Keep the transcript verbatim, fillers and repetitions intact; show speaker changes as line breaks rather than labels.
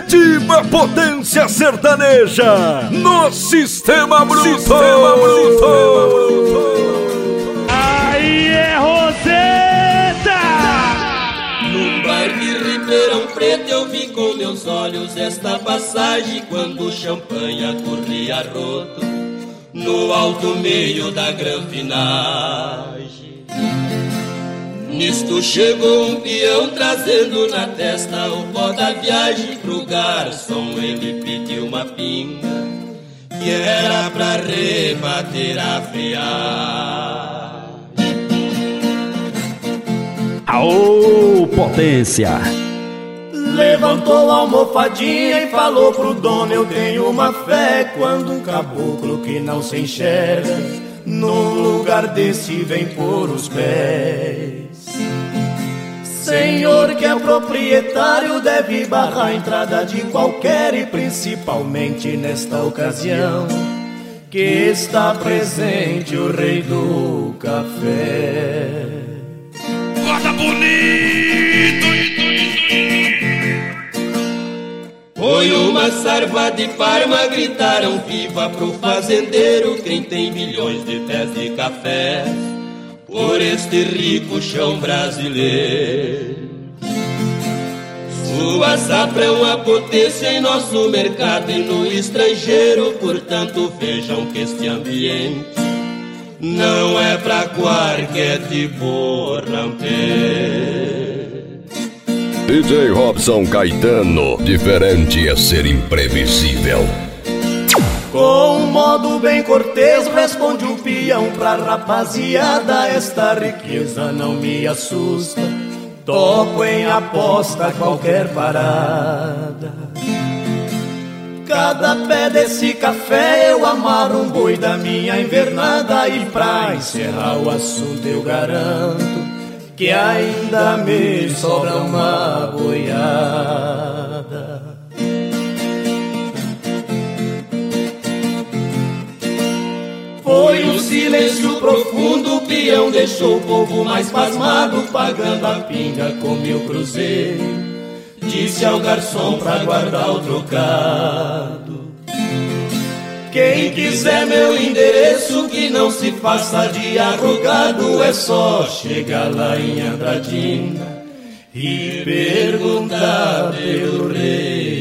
Efetiva potência sertaneja no Sistema Bruto. Sistema Bruto.
Aí é Roseta!
Num bar de Ribeirão Preto eu vi com meus olhos esta passagem, quando o champanhe corria roto no alto meio da granfinagem. Nisto chegou um peão trazendo na testa o pó da viagem. Pro garçom ele pediu uma pinga que era pra rebater a friagem.
Aô, potência!
Levantou a almofadinha e falou pro dono: eu tenho uma fé quando um caboclo que não se enxerga num lugar desse vem pôr os pés. Senhor que é proprietário deve barrar a entrada de qualquer, e principalmente nesta ocasião que está presente o rei do café.
Bota bonito!
Foi uma sarva de Parma, gritaram viva pro fazendeiro, quem tem milhões de pés de café por este rico chão brasileiro. Sua safra é uma potência em nosso mercado e no estrangeiro, portanto vejam que este ambiente não é pra qualquer tipo ramper.
D J Robson Caetano, diferente é ser imprevisível.
Com um modo bem cortês responde o peão pra rapaziada: esta riqueza não me assusta, topo em aposta qualquer parada. Cada pé desse café eu amarro um boi da minha invernada, e pra encerrar o assunto eu garanto que ainda me sobra uma boiada. Foi um silêncio profundo, o peão deixou o povo mais pasmado, pagando a pinga com mil cruzeiros, disse ao garçom pra guardar o trocado: quem quiser meu endereço que não se faça de arrogado, é só chegar lá em Andradina e perguntar pelo rei